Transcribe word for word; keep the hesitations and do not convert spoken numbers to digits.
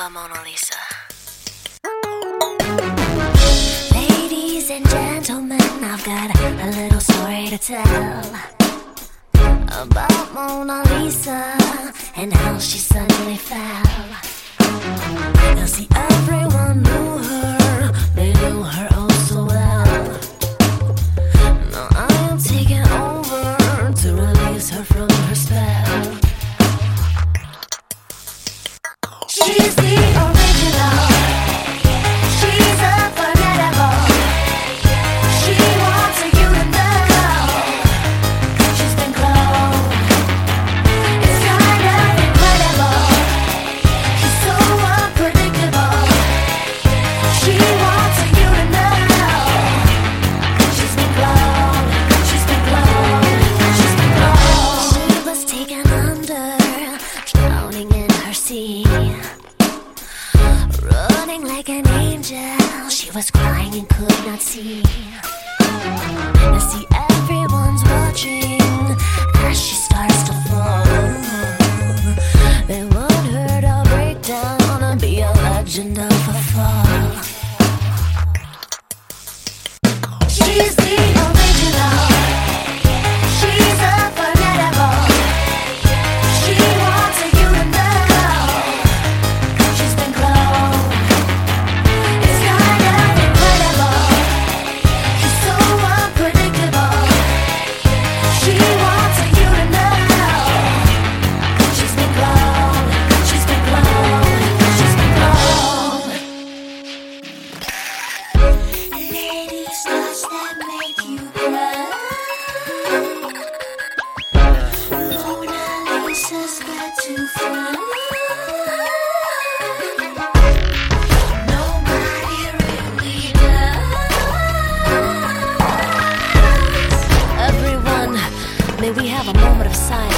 about Mona Lisa. Ladies and gentlemen, I've got a little story to tell about Mona Lisa and how she suddenly fell. Now see, everyone knew her, they knew her oh so well. Now I am taking over to release her from her spell. She's the original, she's unforgettable. She wants you to know she's been cloned. It's kind of incredible, she's so unpredictable. She wants you to know she's been cloned, she's been cloned, she's been cloned. She was taken under, drowning in her sea. Running like an angel, she was crying and could not see. Now see, everyone's watching as she starts to fall. They want her to break down and be a legend of a fall. She's the original, she's unforgettable. She wants you to know she's been cloned. It's kind of incredible, she's so unpredictable. She wants you to know she's been cloned, she's been cloned, she's been cloned. Ladies, touch that make you cry. Mona Lisa's got to fly. Nobody really does. Everyone, may we have a moment of silence.